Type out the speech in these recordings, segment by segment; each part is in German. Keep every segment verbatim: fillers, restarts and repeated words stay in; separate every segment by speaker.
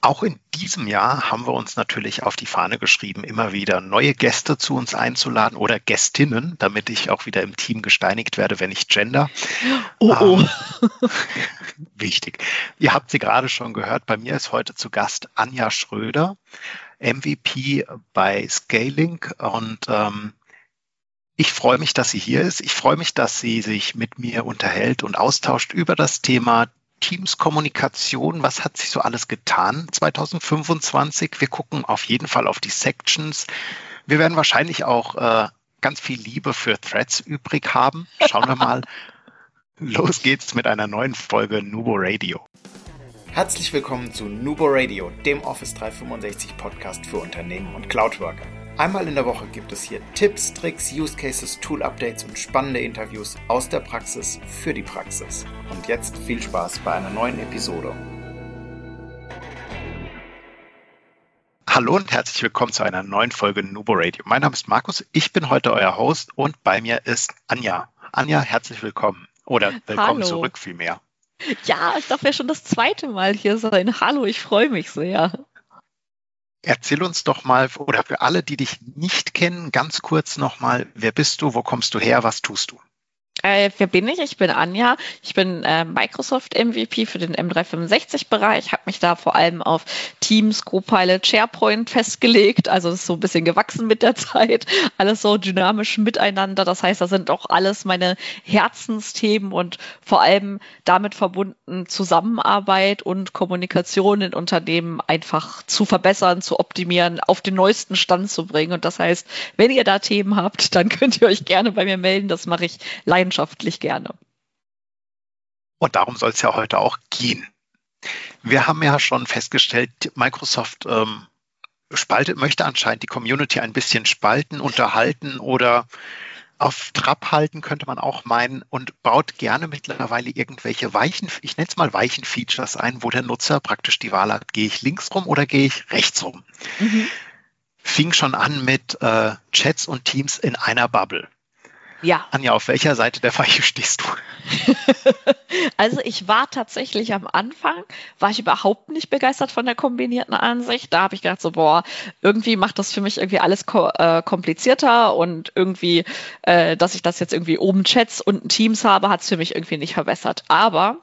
Speaker 1: Auch in diesem Jahr haben wir uns natürlich auf die Fahne geschrieben, immer wieder neue Gäste zu uns einzuladen oder Gästinnen, damit ich auch wieder im Team gesteinigt werde, wenn ich gender.
Speaker 2: Oh, oh.
Speaker 1: Ähm, wichtig. Ihr habt sie gerade schon gehört. Bei mir ist heute zu Gast Anja Schröder, M V P bei Scaling. Und ähm, ich freue mich, dass sie hier ist. Ich freue mich, dass sie sich mit mir unterhält und austauscht über das Thema Teams-Kommunikation. Was hat sich so alles getan zwanzig fünfundzwanzig? Wir gucken auf jeden Fall auf die Sections. Wir werden wahrscheinlich auch äh, ganz viel Liebe für Threads übrig haben. Schauen wir mal. Los geht's mit einer neuen Folge Nubo Radio.
Speaker 3: Herzlich willkommen zu Nubo Radio, dem Office dreihundertfünfundsechzig Podcast für Unternehmen und Cloudworker. Einmal in der Woche gibt es hier Tipps, Tricks, Use Cases, Tool-Updates und spannende Interviews aus der Praxis für die Praxis. Und jetzt viel Spaß bei einer neuen Episode.
Speaker 1: Hallo und herzlich willkommen zu einer neuen Folge Nubo Radio. Mein Name ist Markus, ich bin heute euer Host und bei mir ist Anja. Anja, herzlich willkommen. Oder willkommen
Speaker 2: Hallo.
Speaker 1: zurück vielmehr.
Speaker 2: Ja, ich darf ja schon das zweite Mal hier sein. Hallo, ich freue mich sehr.
Speaker 1: Erzähl uns doch mal, oder für alle, die dich nicht kennen, ganz kurz nochmal, wer bist du, wo kommst du her, was tust du?
Speaker 2: Äh, wer bin ich? Ich bin Anja. Ich bin äh, Microsoft M V P für den M dreihundertfünfundsechzig-Bereich. Habe mich da vor allem auf Teams, Copilot, SharePoint festgelegt. Also das ist so ein bisschen gewachsen mit der Zeit. Alles so dynamisch miteinander. Das heißt, das sind auch alles meine Herzensthemen und vor allem damit verbunden Zusammenarbeit und Kommunikation in Unternehmen einfach zu verbessern, zu optimieren, auf den neuesten Stand zu bringen. Und das heißt, wenn ihr da Themen habt, dann könnt ihr euch gerne bei mir melden. Das mache ich leidenschaftlich gerne.
Speaker 1: Und darum soll es ja heute auch gehen. Wir haben ja schon festgestellt, Microsoft ähm, spaltet, möchte anscheinend die Community ein bisschen spalten, unterhalten oder auf Trab halten, könnte man auch meinen, und baut gerne mittlerweile irgendwelche weichen, ich nenne es mal weichen Features ein, wo der Nutzer praktisch die Wahl hat, gehe ich links rum oder gehe ich rechts rum. Mhm. Fing schon an mit äh, Chats und Teams in einer Bubble.
Speaker 2: Ja.
Speaker 1: Anja, auf welcher Seite der Weiche stehst du?
Speaker 2: Also ich war tatsächlich am Anfang, war ich überhaupt nicht begeistert von der kombinierten Ansicht. Da habe ich gedacht so, boah, irgendwie macht das für mich irgendwie alles ko- äh, komplizierter und irgendwie, äh, dass ich das jetzt irgendwie oben Chats und Teams habe, hat es für mich irgendwie nicht verbessert. Aber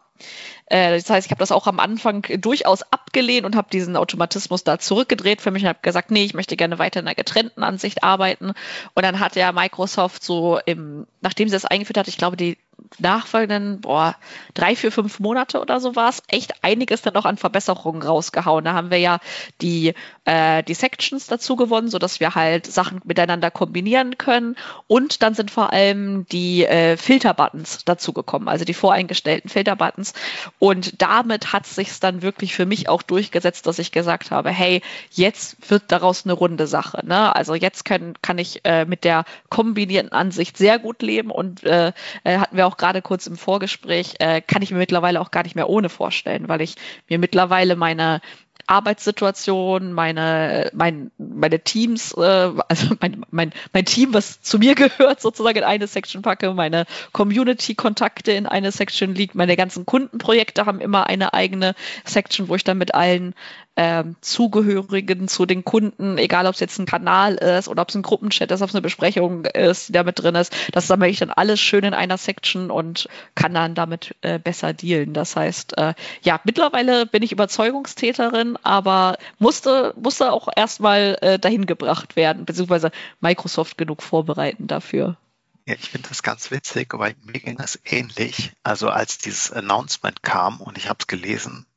Speaker 2: das heißt, ich habe das auch am Anfang durchaus abgelehnt und habe diesen Automatismus da zurückgedreht für mich und habe gesagt, nee, ich möchte gerne weiter in einer getrennten Ansicht arbeiten. Und dann hat ja Microsoft so, im, nachdem sie das eingeführt hat, ich glaube, die nachfolgenden, boah, drei, vier, fünf Monate oder so war es, echt einiges dann noch an Verbesserungen rausgehauen. Da haben wir ja die, äh, die Sections dazu gewonnen, sodass wir halt Sachen miteinander kombinieren können. Und dann sind vor allem die äh, Filterbuttons dazu gekommen, also die voreingestellten Filterbuttons. Und damit hat es sich dann wirklich für mich auch durchgesetzt, dass ich gesagt habe, hey, jetzt wird daraus eine runde Sache. Ne? Also jetzt können, kann ich äh, mit der kombinierten Ansicht sehr gut leben und äh, äh, hatten wir auch gerade kurz im Vorgespräch, äh, kann ich mir mittlerweile auch gar nicht mehr ohne vorstellen, weil ich mir mittlerweile meine Arbeitssituation, meine, mein, meine Teams, äh, also mein, mein, mein Team, was zu mir gehört, sozusagen in eine Section packe, meine Community-Kontakte in eine Section liegt, meine ganzen Kundenprojekte haben immer eine eigene Section, wo ich dann mit allen ähm, Zugehörigen zu den Kunden, egal ob es jetzt ein Kanal ist oder ob es ein Gruppenchat ist, ob es eine Besprechung ist, die da mit drin ist, das sammle ich dann alles schön in einer Section und kann dann damit äh, besser dealen. Das heißt, äh, ja, mittlerweile bin ich Überzeugungstäterin, aber musste, musste auch erstmal äh, dahin gebracht werden, beziehungsweise Microsoft genug vorbereiten dafür.
Speaker 1: Ja, ich finde das ganz witzig, weil mir ging das ähnlich. Also als dieses Announcement kam und ich habe es gelesen,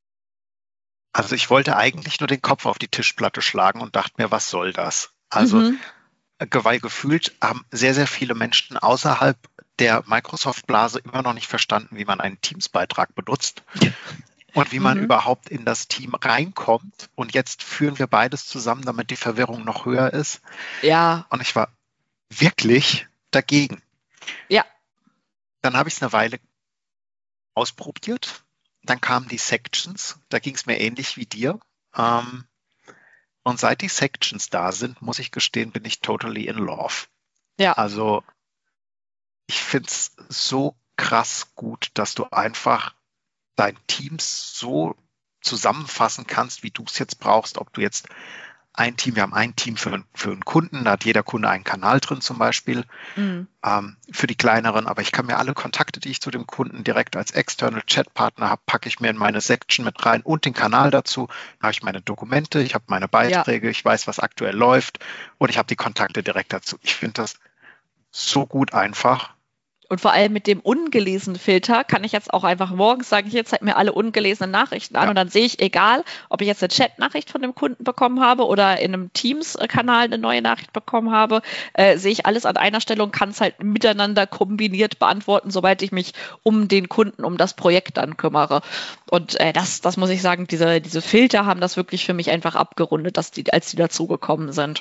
Speaker 1: also ich wollte eigentlich nur den Kopf auf die Tischplatte schlagen und dachte mir, was soll das? Also, mhm. weil gefühlt haben sehr, sehr viele Menschen außerhalb der Microsoft-Blase immer noch nicht verstanden, wie man einen Teams-Beitrag benutzt und wie man mhm. überhaupt in das Team reinkommt. Und jetzt führen wir beides zusammen, damit die Verwirrung noch höher ist.
Speaker 2: Ja.
Speaker 1: Und ich war wirklich dagegen.
Speaker 2: Ja.
Speaker 1: Dann habe ich es eine Weile ausprobiert. Dann kamen die Sections, da ging es mir ähnlich wie dir. Ähm, und seit die Sections da sind, muss ich gestehen, bin ich totally in love.
Speaker 2: Ja.
Speaker 1: Also ich finde es so krass gut, dass du einfach dein Teams so zusammenfassen kannst, wie du es jetzt brauchst, ob du jetzt ein Team, wir haben ein Team für, für einen Kunden, da hat jeder Kunde einen Kanal drin zum Beispiel, mhm. ähm, für die kleineren, aber ich kann mir alle Kontakte, die ich zu dem Kunden direkt als External Chatpartner habe, packe ich mir in meine Section mit rein und den Kanal dazu. Dann habe ich meine Dokumente, ich habe meine Beiträge, ja. ich weiß, was aktuell läuft und ich habe die Kontakte direkt dazu. Ich finde das so gut einfach.
Speaker 2: Und vor allem mit dem ungelesenen Filter kann ich jetzt auch einfach morgens sagen, hier zeigt mir alle ungelesenen Nachrichten an ja. und dann sehe ich, egal, ob ich jetzt eine Chat-Nachricht von dem Kunden bekommen habe oder in einem Teams-Kanal eine neue Nachricht bekommen habe, äh, sehe ich alles an einer Stelle und kann es halt miteinander kombiniert beantworten, sobald ich mich um den Kunden, um das Projekt dann kümmere. Und äh, das, das muss ich sagen, diese, diese Filter haben das wirklich für mich einfach abgerundet, dass die, als die dazugekommen sind.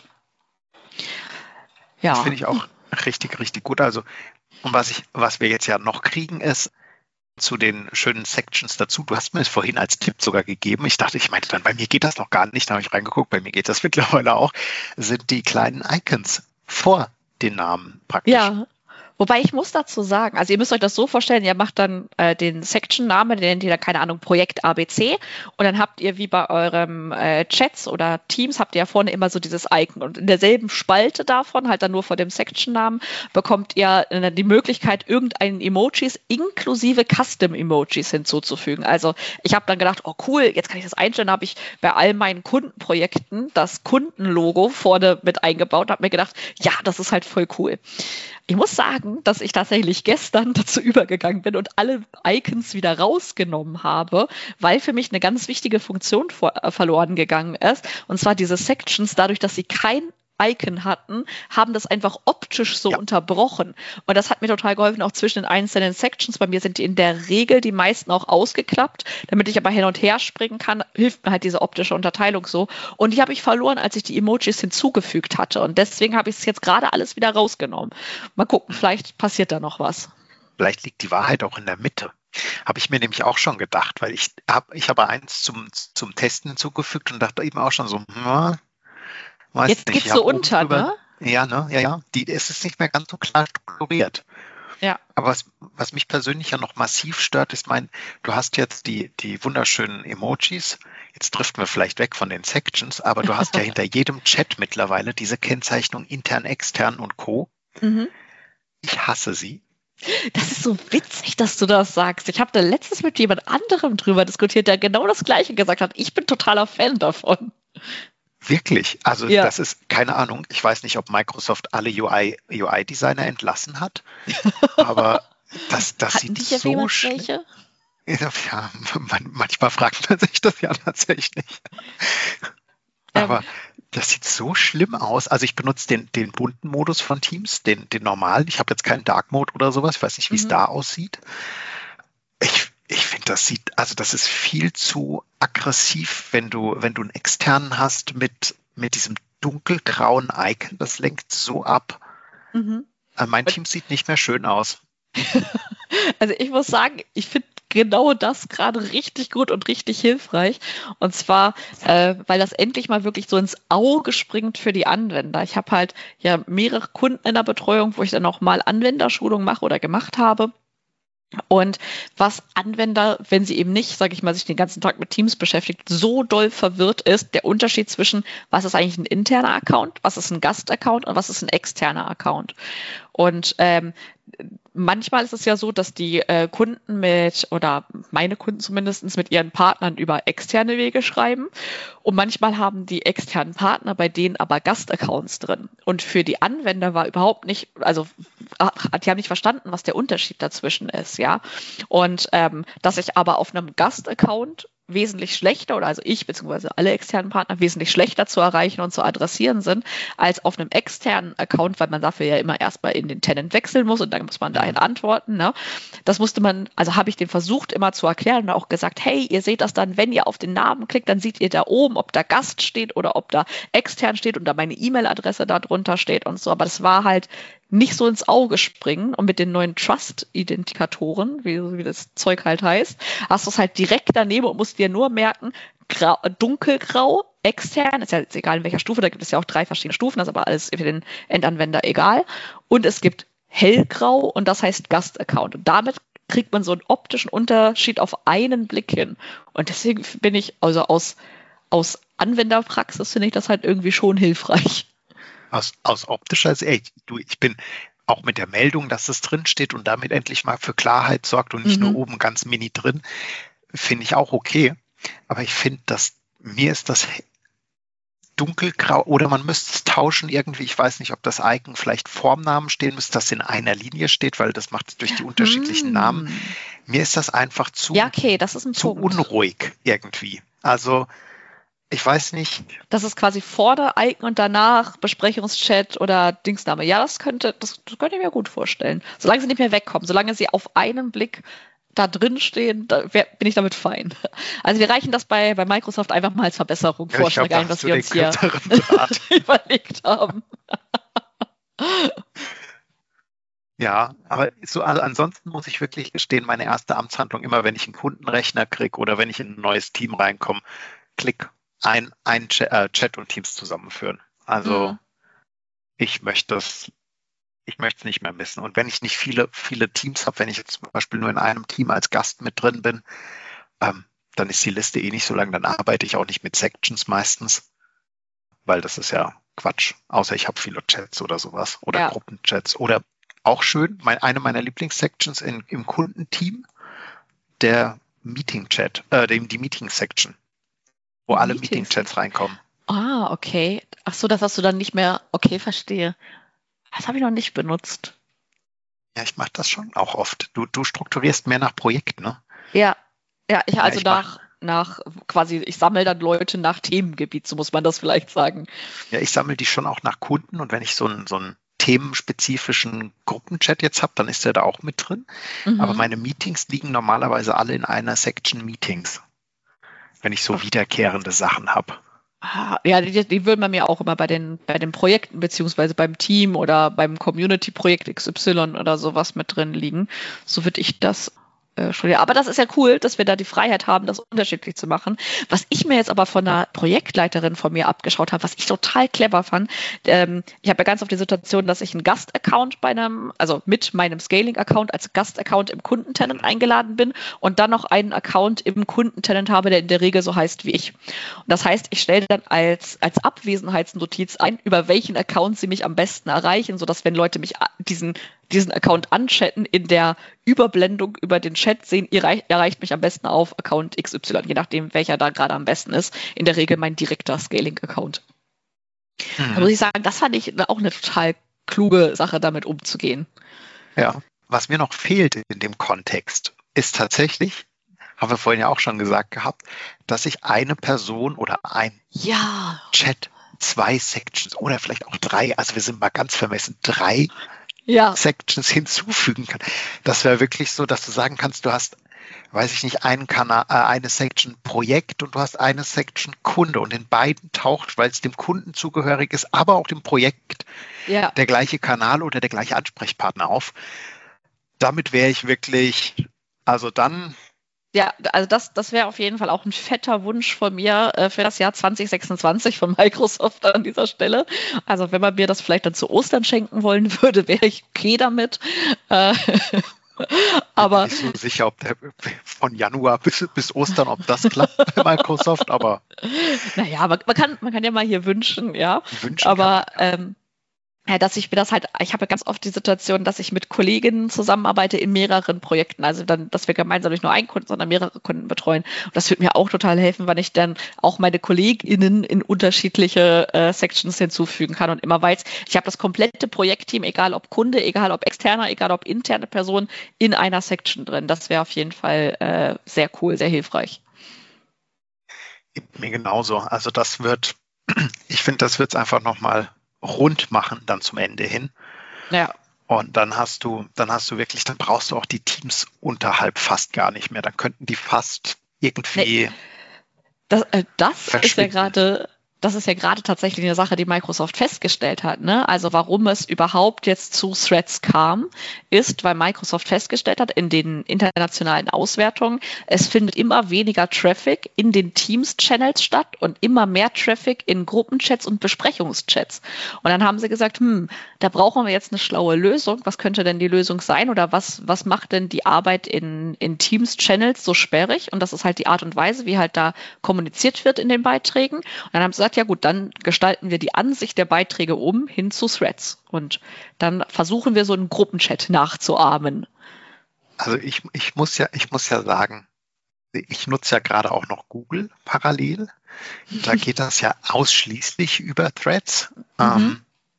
Speaker 1: Ja. Das finde ich auch richtig, richtig gut. Also Und was ich, was wir jetzt ja noch kriegen, ist zu den schönen Sections dazu. Du hast mir es vorhin als Tipp sogar gegeben. Ich dachte, ich meinte dann, bei mir geht das noch gar nicht. Da habe ich reingeguckt, bei mir geht das mittlerweile auch. Sind die kleinen Icons vor den Namen praktisch.
Speaker 2: Ja. Wobei ich muss dazu sagen, also ihr müsst euch das so vorstellen, ihr macht dann äh, den Section-Namen, den nennt ihr dann, keine Ahnung, Projekt A B C und dann habt ihr wie bei eurem äh, Chats oder Teams, habt ihr ja vorne immer so dieses Icon und in derselben Spalte davon, halt dann nur vor dem Section-Namen, bekommt ihr äh, die Möglichkeit, irgendeinen Emojis inklusive Custom-Emojis hinzuzufügen. Also ich habe dann gedacht, oh cool, jetzt kann ich das einstellen, habe ich bei all meinen Kundenprojekten das Kundenlogo vorne mit eingebaut und habe mir gedacht, ja, das ist halt voll cool. Ich muss sagen, dass ich tatsächlich gestern dazu übergegangen bin und alle Icons wieder rausgenommen habe, weil für mich eine ganz wichtige Funktion vor, äh, verloren gegangen ist. Und zwar diese Sections, dadurch, dass sie kein Icon hatten, haben das einfach optisch so ja. unterbrochen. Und das hat mir total geholfen, auch zwischen den einzelnen Sections. Bei mir sind die in der Regel die meisten auch ausgeklappt. Damit ich aber hin und her springen kann, hilft mir halt diese optische Unterteilung so. Und die habe ich verloren, als ich die Emojis hinzugefügt hatte. Und deswegen habe ich es jetzt gerade alles wieder rausgenommen. Mal gucken, vielleicht passiert da noch was.
Speaker 1: Vielleicht liegt die Wahrheit auch in der Mitte. Habe ich mir nämlich auch schon gedacht, weil ich habe ich habe eins zum, zum Testen hinzugefügt und dachte eben auch schon so, hm, Weiß
Speaker 2: Jetzt
Speaker 1: nicht,
Speaker 2: geht's so unter,
Speaker 1: drüber,
Speaker 2: ne?
Speaker 1: Ja, ne? Ja, ja. Die, es ist nicht mehr ganz so klar strukturiert.
Speaker 2: Ja.
Speaker 1: Aber was, was mich persönlich ja noch massiv stört, ist mein, du hast jetzt die, die wunderschönen Emojis. Jetzt driften wir vielleicht weg von den Sections, aber du hast ja hinter jedem Chat mittlerweile diese Kennzeichnung intern, extern und Co. Mhm. Ich hasse sie.
Speaker 2: Das ist so witzig, dass du das sagst. Ich habe da letztens mit jemand anderem drüber diskutiert, der genau das Gleiche gesagt hat. Ich bin totaler Fan davon.
Speaker 1: Wirklich? Also ja. Das ist, keine Ahnung, ich weiß nicht, ob Microsoft alle U I, U I-Designer entlassen hat, aber das, das
Speaker 2: Hatten
Speaker 1: sieht
Speaker 2: die
Speaker 1: so schlimm. Ja, man, manchmal fragt man sich das ja tatsächlich. Aber ähm. das sieht so schlimm aus. Also ich benutze den, den bunten Modus von Teams, den, den normalen. Ich habe jetzt keinen Dark Mode oder sowas. Ich weiß nicht, wie es mhm. da aussieht. Ich Ich finde, das sieht, also das ist viel zu aggressiv, wenn du, wenn du einen externen hast mit, mit diesem dunkelgrauen Icon. Das lenkt so ab. Mhm. Mein Team sieht nicht mehr schön aus.
Speaker 2: Also ich muss sagen, ich finde genau das gerade richtig gut und richtig hilfreich. Und zwar, äh, weil das endlich mal wirklich so ins Auge springt für die Anwender. Ich habe halt ja mehrere Kunden in der Betreuung, wo ich dann auch mal Anwenderschulung mache oder gemacht habe. Und was Anwender, wenn sie eben nicht, sage ich mal, sich den ganzen Tag mit Teams beschäftigt, so doll verwirrt ist, der Unterschied zwischen, was ist eigentlich ein interner Account, was ist ein Gastaccount und was ist ein externer Account. Und ähm, manchmal ist es ja so, dass die äh, Kunden mit, oder meine Kunden zumindest, mit ihren Partnern über externe Wege schreiben. Und manchmal haben die externen Partner bei denen aber Gastaccounts drin. Und für die Anwender war überhaupt nicht, also die haben nicht verstanden, was der Unterschied dazwischen ist, ja. Und ähm, dass ich aber auf einem Gastaccount wesentlich schlechter, oder also ich bzw. alle externen Partner wesentlich schlechter zu erreichen und zu adressieren sind, als auf einem externen Account, weil man dafür ja immer erstmal in den Tenant wechseln muss und dann muss man dahin antworten. Ne? Das musste man, also habe ich den versucht immer zu erklären und auch gesagt, hey, ihr seht das dann, wenn ihr auf den Namen klickt, dann seht ihr da oben, ob da Gast steht oder ob da extern steht und da meine E-Mail-Adresse da drunter steht und so, aber das war halt nicht so ins Auge springen und mit den neuen Trust-Identifikatoren, wie, wie das Zeug halt heißt, hast du es halt direkt daneben und musst dir nur merken, grau, dunkelgrau, extern, ist ja jetzt egal in welcher Stufe, da gibt es ja auch drei verschiedene Stufen, das ist aber alles für den Endanwender egal. Und es gibt hellgrau und das heißt Gastaccount. Und damit kriegt man so einen optischen Unterschied auf einen Blick hin. Und deswegen bin ich, also aus, aus Anwenderpraxis finde ich das halt irgendwie schon hilfreich.
Speaker 1: Aus, aus optischer Sicht, du, ich bin auch mit der Meldung, dass es drin steht und damit endlich mal für Klarheit sorgt und nicht
Speaker 2: Mhm.
Speaker 1: nur oben ganz mini drin, finde ich auch okay. Aber ich finde, dass mir ist das dunkelgrau oder man müsste es tauschen irgendwie. Ich weiß nicht, ob das Icon vielleicht vorm Namen stehen müsste, dass in einer Linie steht, weil das macht es durch die unterschiedlichen
Speaker 2: Hm.
Speaker 1: Namen. Mir ist das einfach zu,
Speaker 2: Ja, okay, das ist ein
Speaker 1: zu
Speaker 2: Punkt.
Speaker 1: unruhig irgendwie. Also ich weiß nicht.
Speaker 2: Das ist quasi vor der Icon und danach Besprechungschat oder Dingsname. Ja, das könnte, das, das könnte ich mir gut vorstellen. Solange sie nicht mehr wegkommen, solange sie auf einen Blick da drin stehen, da wär, bin ich damit fein. Also wir reichen das bei, bei Microsoft einfach mal als Verbesserung
Speaker 1: Ja,
Speaker 2: vor,
Speaker 1: ich glaub, da
Speaker 2: ein, was
Speaker 1: hast du
Speaker 2: wir
Speaker 1: den
Speaker 2: uns hier
Speaker 1: kürzeren Draht.
Speaker 2: überlegt haben.
Speaker 1: Ja, aber so, also ansonsten muss ich wirklich gestehen, meine erste Amtshandlung, immer wenn ich einen Kundenrechner kriege oder wenn ich in ein neues Team reinkomme, klick, ein, ein Chat, äh, Chat und Teams zusammenführen. Also
Speaker 2: Mhm.
Speaker 1: ich möchte das, ich möchte es nicht mehr missen. Und wenn ich nicht viele, viele Teams habe, wenn ich jetzt zum Beispiel nur in einem Team als Gast mit drin bin, ähm, dann ist die Liste eh nicht so lang, dann arbeite ich auch nicht mit Sections meistens, weil das ist ja Quatsch, außer ich habe viele Chats oder sowas oder
Speaker 2: Ja.
Speaker 1: Gruppenchats oder auch schön, mein, eine meiner Lieblingssections in, im Kundenteam, der Meeting-Chat, äh, die, die Meeting-Section, wo alle
Speaker 2: Meetings.
Speaker 1: Meeting-Chats reinkommen.
Speaker 2: Ah, okay. Ach so, das hast du dann nicht mehr. Okay, verstehe. Das habe ich noch nicht benutzt.
Speaker 1: Ja, ich mache das schon auch oft. Du, du strukturierst mehr nach Projekt, ne?
Speaker 2: Ja, ja, ich also
Speaker 1: ich
Speaker 2: nach, nach quasi, ich sammle dann Leute nach Themengebiet, so muss man das vielleicht sagen.
Speaker 1: Ja, ich sammle die schon auch nach Kunden und wenn ich so einen, so einen themenspezifischen Gruppenchat jetzt habe, dann ist der da auch mit drin.
Speaker 2: Mhm.
Speaker 1: Aber meine Meetings liegen normalerweise alle in einer Section Meetings, wenn ich so wiederkehrende Sachen habe.
Speaker 2: Ah, ja, die, die will man mir auch immer bei den, bei den Projekten beziehungsweise beim Team oder beim Community-Projekt X Y oder sowas mit drin liegen. So würde ich das äh, studieren. Aber das ist ja cool, dass wir da die Freiheit haben, das unterschiedlich zu machen. Was ich mir jetzt aber von einer Projektleiterin von mir abgeschaut habe, was ich total clever fand, ähm, ich habe ja ganz oft die Situation, dass ich einen Gast-Account bei einem, also mit meinem Scaling-Account als Gast-Account im Kundentenant eingeladen bin und dann noch einen Account im Kundentenant habe, der in der Regel so heißt wie ich. Und das heißt, ich stelle dann als, als Abwesenheitsnotiz ein, über welchen Account sie mich am besten erreichen, sodass wenn Leute mich diesen, diesen Account anchatten, in der Überblendung über den Chat sehen, ihr reich, erreicht mich am besten auf Account X Y, je nachdem, welcher da gerade am besten ist. In der Regel mein direkter Scaling-Account.
Speaker 1: Mhm.
Speaker 2: Da muss ich sagen, das fand ich auch eine total kluge Sache, damit umzugehen.
Speaker 1: Ja, was mir noch fehlt in dem Kontext, ist tatsächlich, haben wir vorhin ja auch schon gesagt gehabt, dass ich eine Person oder ein
Speaker 2: Ja.
Speaker 1: Chat, zwei Sections oder vielleicht auch drei, also wir sind mal ganz vermessen, drei
Speaker 2: Ja.
Speaker 1: Sections hinzufügen kann. Das wäre wirklich so, dass du sagen kannst, du hast, weiß ich nicht, einen Kanal, äh, eine Section Projekt und du hast eine Section Kunde und in beiden taucht, weil es dem Kunden zugehörig ist, aber auch dem Projekt
Speaker 2: Ja.
Speaker 1: der gleiche Kanal oder der gleiche Ansprechpartner auf. Damit wäre ich wirklich, also dann,
Speaker 2: Ja, also das, das wäre auf jeden Fall auch ein fetter Wunsch von mir äh, für das Jahr zwanzig sechsundzwanzig von Microsoft an dieser Stelle. Also wenn man mir das vielleicht dann zu Ostern schenken wollen würde, wäre ich okay damit. Äh, aber
Speaker 1: ich bin nicht so sicher, ob der von Januar bis, bis Ostern, ob das klappt bei Microsoft, aber
Speaker 2: naja, man, man, kann, man kann ja mal hier wünschen, ja.
Speaker 1: wünschen
Speaker 2: Aber
Speaker 1: kann man, ja.
Speaker 2: ähm, ja, dass ich mir das halt, ich habe ja ganz oft die Situation, dass ich mit Kolleginnen zusammenarbeite in mehreren Projekten. Also dann, dass wir gemeinsam nicht nur einen Kunden, sondern mehrere Kunden betreuen. Und das würde mir auch total helfen, wenn ich dann auch meine KollegInnen in unterschiedliche äh, Sections hinzufügen kann. Und immer weiß, ich habe das komplette Projektteam, egal ob Kunde, egal ob externer, egal ob interne Person, in einer Section drin. Das wäre auf jeden Fall äh, sehr cool, sehr hilfreich.
Speaker 1: Mir genauso. Also das wird, ich finde, das wird es einfach nochmal rund machen dann zum Ende hin.
Speaker 2: Ja.
Speaker 1: Und dann hast du, dann hast du wirklich, dann brauchst du auch die Teams unterhalb fast gar nicht mehr. Dann könnten die fast irgendwie.
Speaker 2: Nee. Das, äh, das ist ja gerade das ist ja gerade tatsächlich eine Sache, die Microsoft festgestellt hat, ne? Also warum es überhaupt jetzt zu Threads kam, ist, weil Microsoft festgestellt hat in den internationalen Auswertungen, es findet immer weniger Traffic in den Teams-Channels statt und immer mehr Traffic in Gruppenchats und Besprechungschats. Und dann haben sie gesagt, hm, da brauchen wir jetzt eine schlaue Lösung. Was könnte denn die Lösung sein oder was, was macht denn die Arbeit in, in Teams-Channels so sperrig? Und das ist halt die Art und Weise, wie halt da kommuniziert wird in den Beiträgen. Und dann haben sie gesagt, ja gut, dann gestalten wir die Ansicht der Beiträge um hin zu Threads. Und dann versuchen wir so einen Gruppenchat nachzuahmen.
Speaker 1: Also ich, ich muss ja, ich muss ja sagen, ich nutze ja gerade auch noch Google parallel. Da geht das ja ausschließlich über Threads. Mhm. Ähm,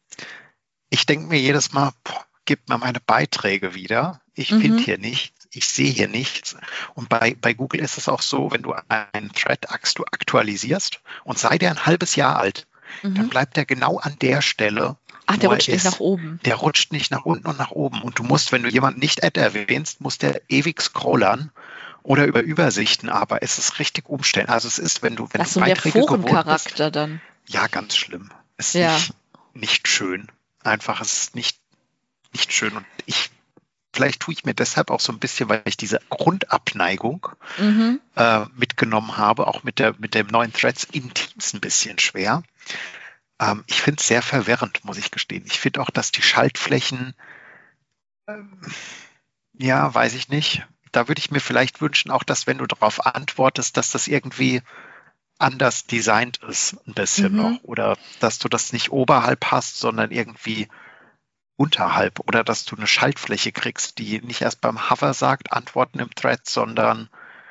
Speaker 1: ich denke mir jedes Mal, boah, gib mir meine Beiträge wieder. Ich mhm. finde hier nichts. Ich sehe hier nichts. Und bei, bei Google ist es auch so, wenn du einen Thread aktualisierst und sei der ein halbes Jahr alt, mhm. dann bleibt der genau an der Stelle.
Speaker 2: Ach, der rutscht nicht nach oben.
Speaker 1: Der rutscht nicht nach unten und nach oben. Und du musst, wenn du jemanden nicht Ad erwähnst, musst der ewig scrollern oder über Übersichten, aber es ist richtig umstellen. Also es ist, wenn du, wenn
Speaker 2: das
Speaker 1: du
Speaker 2: ist so
Speaker 1: Beiträge
Speaker 2: der Forencharakter dann.
Speaker 1: Ja, ganz schlimm. Es ist
Speaker 2: ja.
Speaker 1: nicht, nicht schön. Einfach, es ist nicht, nicht schön. Und ich Vielleicht tue ich mir deshalb auch so ein bisschen, weil ich diese Grundabneigung mhm. äh, mitgenommen habe, auch mit der mit dem neuen Threads in Teams ein bisschen schwer. Ähm, ich finde es sehr verwirrend, muss ich gestehen. Ich finde auch, dass die Schaltflächen, ähm, ja, weiß ich nicht. Da würde ich mir vielleicht wünschen, auch dass, wenn du darauf antwortest, dass das irgendwie anders designt ist, ein bisschen mhm. noch. Oder dass du das nicht oberhalb hast, sondern irgendwie unterhalb, oder dass du eine Schaltfläche kriegst, die nicht erst beim Hover sagt, Antworten im Thread, sondern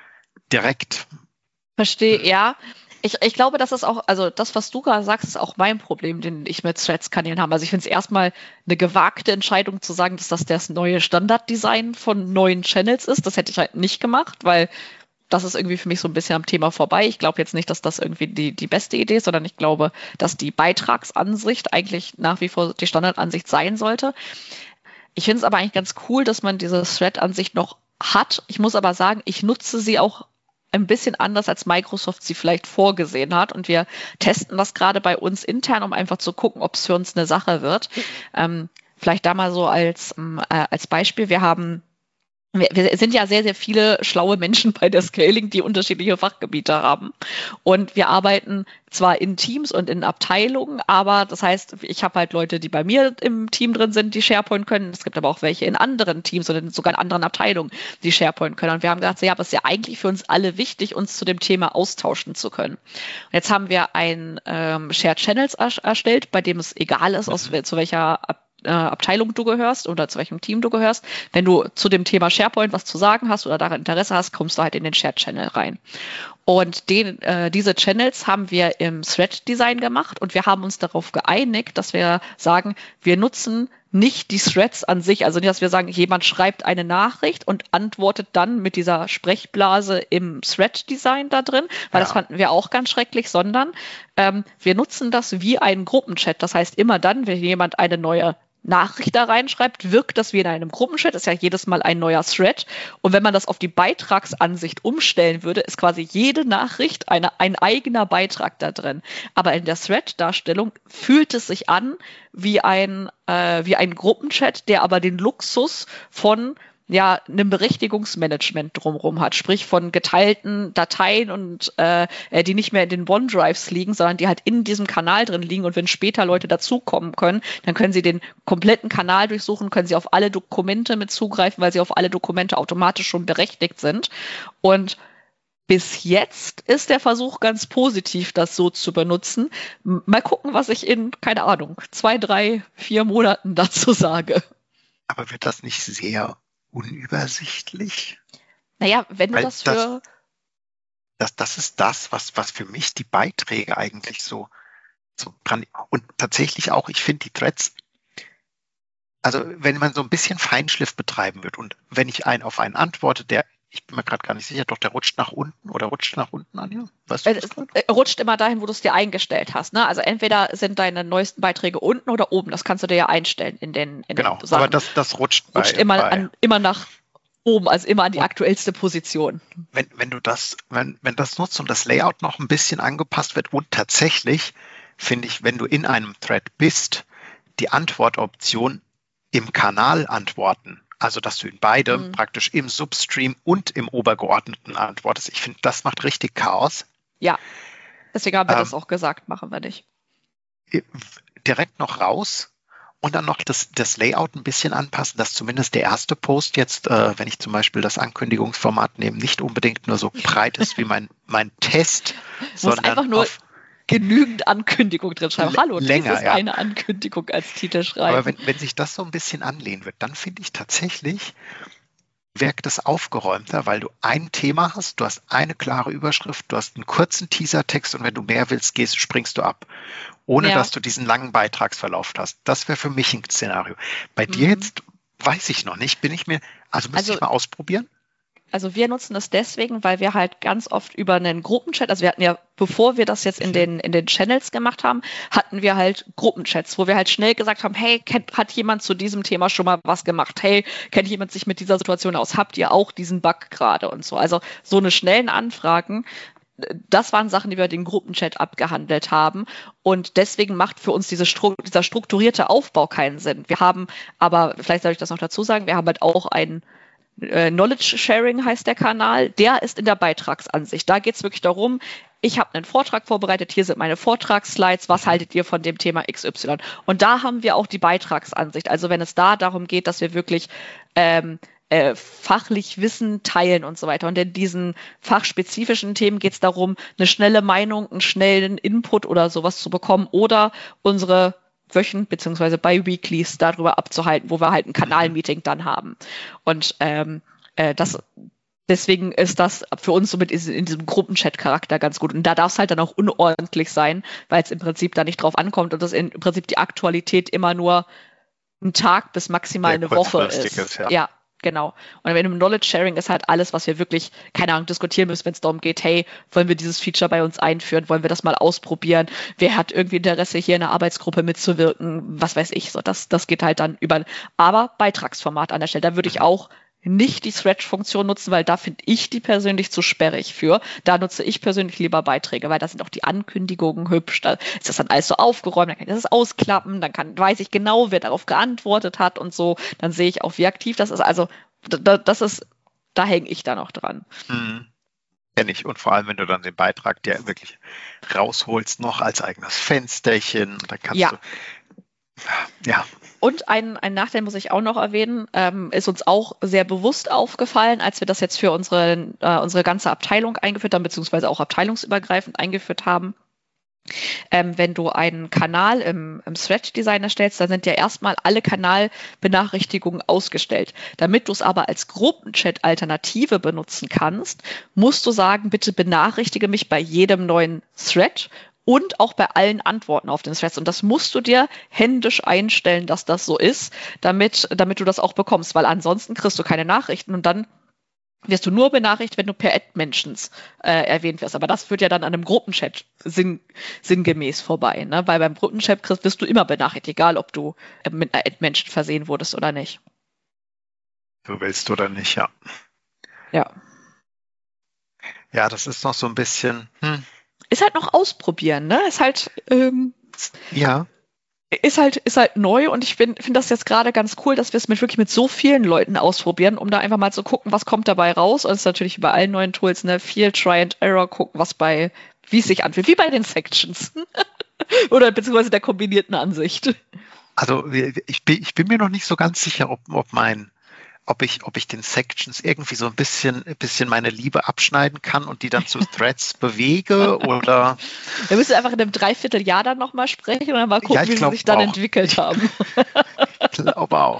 Speaker 1: direkt.
Speaker 2: Verstehe, ja. Ich, ich glaube, das ist auch, also das, was du gerade sagst, ist auch mein Problem, den ich mit Threads-Kanälen habe. Also ich finde es erstmal eine gewagte Entscheidung zu sagen, dass das das neue Standarddesign von neuen Channels ist. Das hätte ich halt nicht gemacht, weil das ist irgendwie für mich so ein bisschen am Thema vorbei. Ich glaube jetzt nicht, dass das irgendwie die, die beste Idee ist, sondern ich glaube, dass die Beitragsansicht eigentlich nach wie vor die Standardansicht sein sollte. Ich finde es aber eigentlich ganz cool, dass man diese Thread-Ansicht noch hat. Ich muss aber sagen, ich nutze sie auch ein bisschen anders, als Microsoft sie vielleicht vorgesehen hat. Und wir testen das gerade bei uns intern, um einfach zu gucken, ob es für uns eine Sache wird. Ähm, vielleicht da mal so als, äh, als Beispiel. Wir haben Wir, wir sind ja sehr, sehr viele schlaue Menschen bei der Scaling, die unterschiedliche Fachgebiete haben. Und wir arbeiten zwar in Teams und in Abteilungen, aber das heißt, ich habe halt Leute, die bei mir im Team drin sind, die SharePoint können. Es gibt aber auch welche in anderen Teams oder sogar in anderen Abteilungen, die SharePoint können. Und wir haben gedacht, ja, aber es ist ja eigentlich für uns alle wichtig, uns zu dem Thema austauschen zu können. Und jetzt haben wir ein ähm, Shared Channels erstellt, bei dem es egal ist, aus, zu welcher Abteilung Abteilung du gehörst oder zu welchem Team du gehörst. Wenn du zu dem Thema SharePoint was zu sagen hast oder daran Interesse hast, kommst du halt in den Shared Channel rein. Und den, äh, diese Channels haben wir im Thread-Design gemacht und wir haben uns darauf geeinigt, dass wir sagen, wir nutzen nicht die Threads an sich, also nicht, dass wir sagen, jemand schreibt eine Nachricht und antwortet dann mit dieser Sprechblase im Thread-Design da drin, weil ja. das fanden wir auch ganz schrecklich, sondern ähm, wir nutzen das wie einen Gruppenchat. Das heißt, immer dann, wenn jemand eine neue Nachricht da reinschreibt, wirkt das wie in einem Gruppenchat, ist ja jedes Mal ein neuer Thread. Und wenn man das auf die Beitragsansicht umstellen würde, ist quasi jede Nachricht eine, ein eigener Beitrag da drin. Aber in der Thread-Darstellung fühlt es sich an wie ein, äh, wie ein Gruppenchat, der aber den Luxus von ja, einem Berechtigungsmanagement drumherum hat, sprich von geteilten Dateien und äh, die nicht mehr in den OneDrives liegen, sondern die halt in diesem Kanal drin liegen und wenn später Leute dazukommen können, dann können sie den kompletten Kanal durchsuchen, können sie auf alle Dokumente mit zugreifen, weil sie auf alle Dokumente automatisch schon berechtigt sind. Und bis jetzt ist der Versuch ganz positiv, das so zu benutzen. Mal gucken, was ich in, keine Ahnung, zwei, drei, vier Monaten dazu sage.
Speaker 1: Aber wird das nicht sehr unübersichtlich?
Speaker 2: Naja, wenn du Weil das für...
Speaker 1: Das, das, das ist das, was, was für mich die Beiträge eigentlich so, so dran... Und tatsächlich auch, ich finde die Threads, also wenn man so ein bisschen Feinschliff betreiben wird und wenn ich einen auf einen antworte, der, ich bin mir gerade gar nicht sicher, doch der rutscht nach unten oder rutscht nach unten, Anja? Weißt du,
Speaker 2: es rutscht immer dahin, wo du es dir eingestellt hast. Ne? Also entweder sind deine neuesten Beiträge unten oder oben. Das kannst du dir ja einstellen in den in
Speaker 1: Genau,
Speaker 2: den Sachen.
Speaker 1: Aber das, das rutscht, bei,
Speaker 2: rutscht immer,
Speaker 1: bei,
Speaker 2: an, immer nach oben, also immer an die aktuellste Position.
Speaker 1: Wenn, wenn du das, wenn, wenn das nutzt und das Layout noch ein bisschen angepasst wird und tatsächlich finde ich, wenn du in einem Thread bist, die Antwortoption im Kanal antworten, also dass du in beidem
Speaker 2: Mhm.
Speaker 1: praktisch im Substream und im Obergeordneten antwortest. Ich finde, das macht richtig Chaos.
Speaker 2: Ja, deswegen haben wir
Speaker 1: Ähm,
Speaker 2: das auch gesagt, machen wir nicht.
Speaker 1: Direkt noch raus und dann noch das, das Layout ein bisschen anpassen, dass zumindest der erste Post jetzt, äh, wenn ich zum Beispiel das Ankündigungsformat nehme, nicht unbedingt nur so breit ist wie mein, mein Test,
Speaker 2: Muss
Speaker 1: sondern
Speaker 2: einfach nur
Speaker 1: auf,
Speaker 2: genügend Ankündigung drin schreiben.
Speaker 1: L-
Speaker 2: Hallo,
Speaker 1: länger,
Speaker 2: dies ist
Speaker 1: ja.
Speaker 2: eine Ankündigung als Titel schreiben.
Speaker 1: aber wenn, wenn sich das so ein bisschen anlehnen wird, dann finde ich tatsächlich, wirkt es aufgeräumter, weil du ein Thema hast, du hast eine klare Überschrift, du hast einen kurzen Teasertext und wenn du mehr willst, gehst, springst du ab, ohne
Speaker 2: Ja.
Speaker 1: dass du diesen langen Beitragsverlauf hast. Das wäre für mich ein Szenario. Bei dir
Speaker 2: Mhm.
Speaker 1: jetzt weiß ich noch nicht, bin ich mir, also müsste
Speaker 2: Also-
Speaker 1: ich mal ausprobieren.
Speaker 2: Also wir nutzen das deswegen, weil wir halt ganz oft über einen Gruppenchat, also wir hatten ja, bevor wir das jetzt in den, in den Channels gemacht haben, hatten wir halt Gruppenchats, wo wir halt schnell gesagt haben, hey, kennt, hat jemand zu diesem Thema schon mal was gemacht? Hey, kennt jemand sich mit dieser Situation aus? Habt ihr auch diesen Bug gerade und so? Also so eine schnellen Anfragen, das waren Sachen, die wir den Gruppenchat abgehandelt haben. Und deswegen macht für uns diese Stru- dieser strukturierte Aufbau keinen Sinn. Wir haben aber, vielleicht soll ich das noch dazu sagen, wir haben halt auch einen äh, Knowledge Sharing heißt der Kanal, der ist in der Beitragsansicht. Da geht es wirklich darum, ich habe einen Vortrag vorbereitet, hier sind meine Vortragsslides, was haltet ihr von dem Thema X Y? Und da haben wir auch die Beitragsansicht. Also wenn es da darum geht, dass wir wirklich ähm, äh, fachlich Wissen teilen und so weiter. Und in diesen fachspezifischen Themen geht es darum, eine schnelle Meinung, einen schnellen Input oder sowas zu bekommen oder unsere Wöchen beziehungsweise Bi-Weeklies darüber abzuhalten, wo wir halt ein Kanalmeeting dann haben. Und ähm, äh, das deswegen ist das für uns somit in diesem Gruppenchat-Charakter ganz gut. Und da darf es halt dann auch unordentlich sein, weil es im Prinzip da nicht drauf ankommt und das in, im Prinzip die Aktualität immer nur ein Tag bis maximal
Speaker 1: Sehr
Speaker 2: eine Woche
Speaker 1: kurzfristig
Speaker 2: ist.
Speaker 1: ist, ja.
Speaker 2: ja. Genau. Und wenn im Knowledge Sharing ist halt alles, was wir wirklich, keine Ahnung, diskutieren müssen, wenn es darum geht, hey, wollen wir dieses Feature bei uns einführen, wollen wir das mal ausprobieren, wer hat irgendwie Interesse, hier in der Arbeitsgruppe mitzuwirken, was weiß ich, so, das, das geht halt dann über, aber Beitragsformat an der Stelle, da würde ich auch nicht die Thread-Funktion nutzen, weil da finde ich die persönlich zu sperrig für. Da nutze ich persönlich lieber Beiträge, weil da sind auch die Ankündigungen hübsch, da ist das dann alles so aufgeräumt, dann kann ich das ausklappen, dann kann, weiß ich genau, wer darauf geantwortet hat und so, dann sehe ich auch, wie aktiv das ist. Also da, das ist, da hänge ich da noch dran.
Speaker 1: Mhm. Kenn ich. Und vor allem, wenn du dann den Beitrag dir wirklich rausholst, noch als eigenes Fensterchen, da kannst
Speaker 2: Ja.
Speaker 1: du, ja,
Speaker 2: Und ein, ein Nachteil muss ich auch noch erwähnen, ähm, ist uns auch sehr bewusst aufgefallen, als wir das jetzt für unsere, äh, unsere ganze Abteilung eingeführt haben, beziehungsweise auch abteilungsübergreifend eingeführt haben. Ähm, wenn du einen Kanal im, im Thread-Design erstellst, dann sind ja erstmal alle Kanalbenachrichtigungen ausgestellt. Damit du es aber als Gruppenchat-Alternative benutzen kannst, musst du sagen, bitte benachrichtige mich bei jedem neuen Thread und auch bei allen Antworten auf den Threads. Und das musst du dir händisch einstellen, dass das so ist, damit, damit du das auch bekommst, weil ansonsten kriegst du keine Nachrichten und dann wirst du nur benachrichtigt, wenn du per Ad-Mentions äh, erwähnt wirst. Aber das führt ja dann an einem Gruppenchat sinn, sinngemäß vorbei, ne? Weil beim Gruppenchat kriegst, wirst du immer benachrichtigt, egal ob du äh, mit einer Ad-Mention versehen wurdest oder nicht.
Speaker 1: du willst oder nicht, ja.
Speaker 2: Ja.
Speaker 1: Ja, das ist noch so ein bisschen, hm,
Speaker 2: Ist halt noch ausprobieren, ne? Ist halt, ähm,
Speaker 1: ja,
Speaker 2: ist halt, ist halt neu und ich finde find das jetzt gerade ganz cool, dass wir es mit wirklich mit so vielen Leuten ausprobieren, um da einfach mal zu gucken, was kommt dabei raus. Und es ist natürlich bei allen neuen Tools, ne, viel Try and Error, gucken, was bei, wie es sich anfühlt, wie bei den Sections. Oder beziehungsweise der kombinierten Ansicht.
Speaker 1: also ich bin, ich bin mir noch nicht so ganz sicher, ob, ob mein, ob ich, ob ich den Sections irgendwie so ein bisschen, ein bisschen meine Liebe abschneiden kann und die dann zu Threads bewege oder.
Speaker 2: Wir müssen einfach in einem Dreivierteljahr dann nochmal sprechen und dann mal gucken,
Speaker 1: Ja, ich
Speaker 2: wie sie
Speaker 1: glaub
Speaker 2: sich dann
Speaker 1: auch.
Speaker 2: entwickelt haben.
Speaker 1: Ich glaube auch.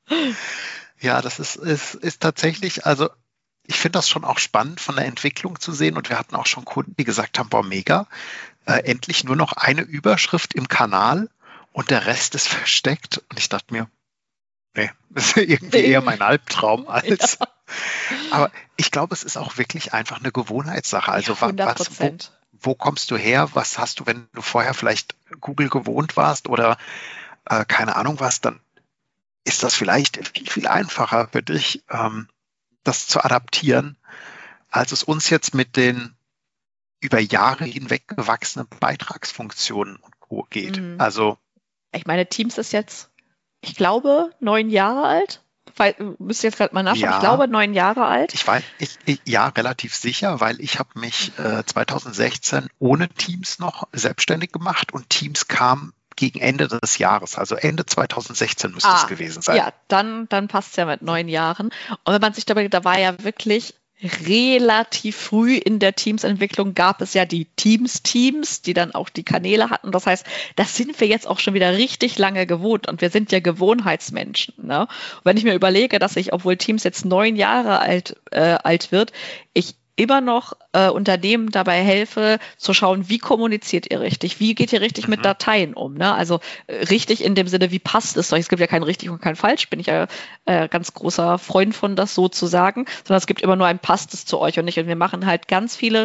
Speaker 1: Ja, das ist, ist, ist tatsächlich, also ich finde das schon auch spannend von der Entwicklung zu sehen und wir hatten auch schon Kunden, die gesagt haben, boah, mega, äh, endlich nur noch eine Überschrift im Kanal und der Rest ist versteckt und ich dachte mir, nee, das ist irgendwie eher mein Albtraum als,
Speaker 2: Ja.
Speaker 1: aber ich glaube, es ist auch wirklich einfach eine Gewohnheitssache, also wa-
Speaker 2: hundert
Speaker 1: was, wo,
Speaker 2: Prozent.
Speaker 1: wo kommst du her, was hast du, wenn du vorher vielleicht Google gewohnt warst oder äh, keine Ahnung was, dann ist das vielleicht viel, viel einfacher für dich, ähm, das zu adaptieren, als es uns jetzt mit den über Jahre hinweg gewachsenen Beitragsfunktionen und geht.
Speaker 2: Mhm.
Speaker 1: Also
Speaker 2: ich meine, Teams ist jetzt, ich glaube, neun Jahre alt. Weil, müsst ihr jetzt gerade mal nachschauen,
Speaker 1: ja,
Speaker 2: ich glaube, neun Jahre alt.
Speaker 1: Ich weiß, ich, ich, ja, relativ sicher, weil ich habe mich äh, zwanzig sechzehn ohne Teams noch selbstständig gemacht und Teams kam gegen Ende des Jahres, also Ende zwanzig sechzehn müsste
Speaker 2: ah,
Speaker 1: es gewesen sein.
Speaker 2: Ja, dann, dann passt es ja mit neun Jahren. Und wenn man sich dabei, da war ja wirklich relativ früh in der Teams-Entwicklung gab es ja die Teams-Teams, die dann auch die Kanäle hatten. Das heißt, das sind wir jetzt auch schon wieder richtig lange gewohnt und wir sind ja Gewohnheitsmenschen. Ne? Und wenn ich mir überlege, dass ich, obwohl Teams jetzt neun Jahre alt, äh, alt wird, ich immer noch äh, Unternehmen dabei helfe, zu schauen, wie kommuniziert ihr richtig, wie geht ihr richtig mhm. mit Dateien um, ne? Also äh, richtig in dem Sinne, wie passt es euch? Es gibt ja kein richtig und kein falsch, bin ich ja äh, ganz großer Freund von, das so zu sagen, sondern es gibt immer nur ein passt es zu euch und nicht. Und wir machen halt ganz viele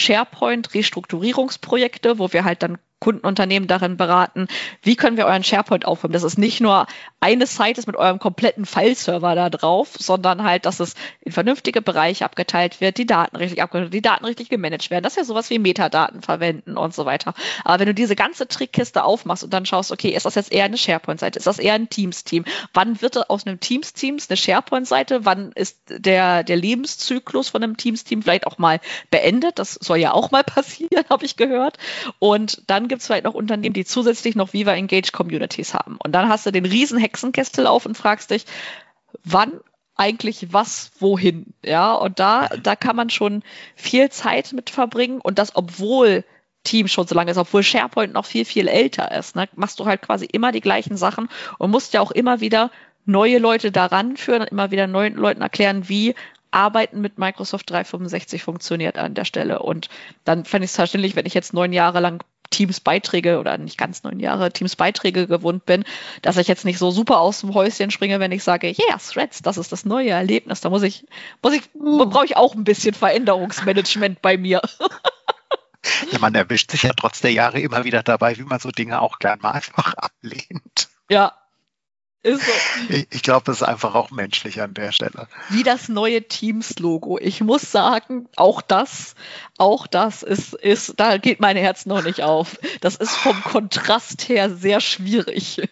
Speaker 2: SharePoint-Restrukturierungsprojekte, wo wir halt dann Kundenunternehmen darin beraten, wie können wir euren SharePoint aufräumen. Das ist nicht nur eine Seite ist mit eurem kompletten File-Server da drauf, sondern halt, dass es in vernünftige Bereiche abgeteilt wird, die Daten richtig abgeteilt, die Daten richtig gemanagt werden. Das ist ja sowas wie Metadaten verwenden und so weiter. Aber wenn du diese ganze Trickkiste aufmachst und dann schaust, okay, ist das jetzt eher eine SharePoint-Seite, ist das eher ein Teams-Team? Wann wird aus einem Teams-Teams eine SharePoint-Seite? Wann ist der, der Lebenszyklus von einem Teams-Team vielleicht auch mal beendet? Das soll ja auch mal passieren, habe ich gehört. Und dann gibt es vielleicht noch Unternehmen, die zusätzlich noch Viva Engage Communities haben. Und dann hast du den riesen Hexenkessel auf und fragst dich, wann eigentlich was, wohin? Ja, und da, da kann man schon viel Zeit mit verbringen und das, obwohl Team schon so lange ist, obwohl SharePoint noch viel, viel älter ist, ne, machst du halt quasi immer die gleichen Sachen und musst ja auch immer wieder neue Leute daran führen und immer wieder neuen Leuten erklären, wie Arbeiten mit Microsoft dreihundertfünfundsechzig funktioniert an der Stelle. Und dann fand ich es verständlich, wenn ich jetzt neun Jahre lang Teams-Beiträge oder nicht ganz neun Jahre Teams-Beiträge gewohnt bin, dass ich jetzt nicht so super aus dem Häuschen springe, wenn ich sage, yeah, Threads, das ist das neue Erlebnis. Da muss ich, muss ich, uh. brauche ich auch ein bisschen Veränderungsmanagement bei mir.
Speaker 1: Ja, man erwischt sich ja trotz der Jahre immer wieder dabei, wie man so Dinge auch gern mal einfach ablehnt.
Speaker 2: Ja. Ist so.
Speaker 1: Ich, ich glaube, das ist einfach auch menschlich an der Stelle.
Speaker 2: Wie das neue Teams-Logo. Ich muss sagen, auch das, auch das ist, ist, da geht mein Herz noch nicht auf. Das ist vom Kontrast her sehr schwierig.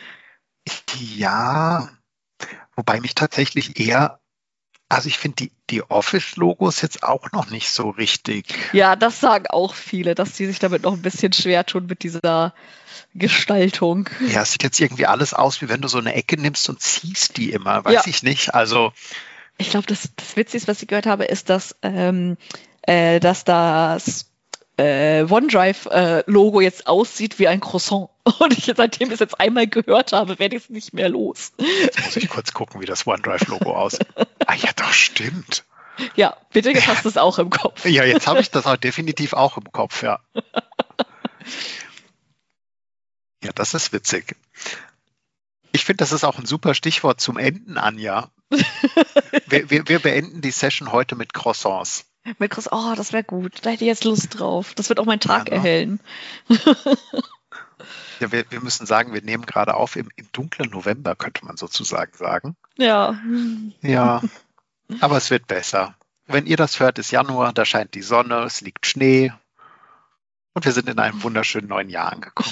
Speaker 1: Ja, wobei mich tatsächlich eher, also ich finde die, die Office-Logos jetzt auch noch nicht so richtig.
Speaker 2: Ja, das sagen auch viele, dass die sich damit noch ein bisschen schwer tun mit dieser Gestaltung.
Speaker 1: Ja, es sieht jetzt irgendwie alles aus, wie wenn du so eine Ecke nimmst und ziehst die immer, weiß ja. ich nicht. Also
Speaker 2: ich glaube, das, das Witzigste, was ich gehört habe, ist, dass, ähm, äh, dass das äh, OneDrive-Logo äh, jetzt aussieht wie ein Croissant. Und ich seitdem ich es jetzt einmal gehört habe, werde ich es nicht mehr los.
Speaker 1: Jetzt muss ich kurz gucken, wie das OneDrive-Logo aussieht. Ah ja, doch, stimmt.
Speaker 2: Ja, bitte, jetzt hast du es auch im Kopf.
Speaker 1: Ja, jetzt habe ich das auch definitiv auch im Kopf, ja. Ja, das ist witzig. Ich finde, das ist auch ein super Stichwort zum Enden, Anja. wir, wir, wir beenden die Session heute mit Croissants.
Speaker 2: Mit Croissants, oh, das wäre gut. Da hätte ich jetzt Lust drauf. Das wird auch meinen Tag ja, ne? erhellen.
Speaker 1: Ja, wir, wir müssen sagen, wir nehmen gerade auf im, im dunklen November, könnte man sozusagen sagen.
Speaker 2: Ja.
Speaker 1: Ja, aber es wird besser. Wenn ihr das hört, ist Januar, da scheint die Sonne, es liegt Schnee und wir sind in einem wunderschönen neuen Jahr angekommen.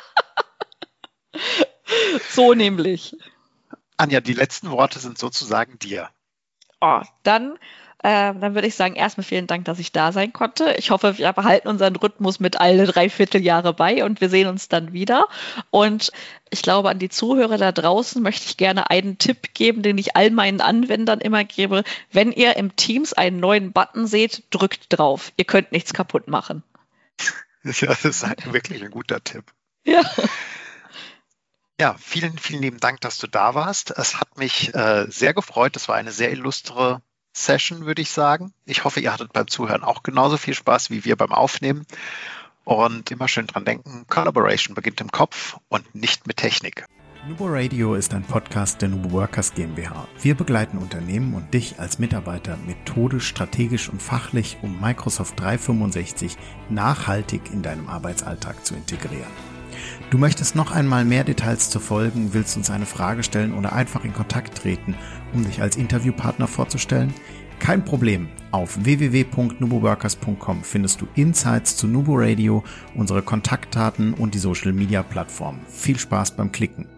Speaker 2: So nämlich.
Speaker 1: Anja, die letzten Worte sind sozusagen dir.
Speaker 2: Oh, dann, äh, dann würde ich sagen, erstmal vielen Dank, dass ich da sein konnte. Ich hoffe, wir behalten unseren Rhythmus mit alle Dreivierteljahre bei und wir sehen uns dann wieder. Und ich glaube, an die Zuhörer da draußen möchte ich gerne einen Tipp geben, den ich all meinen Anwendern immer gebe. Wenn ihr im Teams einen neuen Button seht, drückt drauf. Ihr könnt nichts kaputt machen.
Speaker 1: Ja, das ist halt wirklich ein guter Tipp.
Speaker 2: Ja.
Speaker 1: Ja, vielen, vielen lieben Dank, dass du da warst. Es hat mich äh, sehr gefreut. Es war eine sehr illustre Session, würde ich sagen. Ich hoffe, ihr hattet beim Zuhören auch genauso viel Spaß wie wir beim Aufnehmen. Und immer schön dran denken, Collaboration beginnt im Kopf und nicht mit Technik.
Speaker 3: Nubo Radio ist ein Podcast der Nubo Workers GmbH. Wir begleiten Unternehmen und dich als Mitarbeiter methodisch, strategisch und fachlich, um Microsoft dreihundertfünfundsechzig nachhaltig in deinem Arbeitsalltag zu integrieren. Du möchtest noch einmal mehr Details zu Folgen, willst uns eine Frage stellen oder einfach in Kontakt treten, um dich als Interviewpartner vorzustellen? Kein Problem. Auf w w w punkt nuboworkers punkt com findest du Insights zu Nubo Radio, unsere Kontaktdaten und die Social Media Plattformen. Viel Spaß beim Klicken.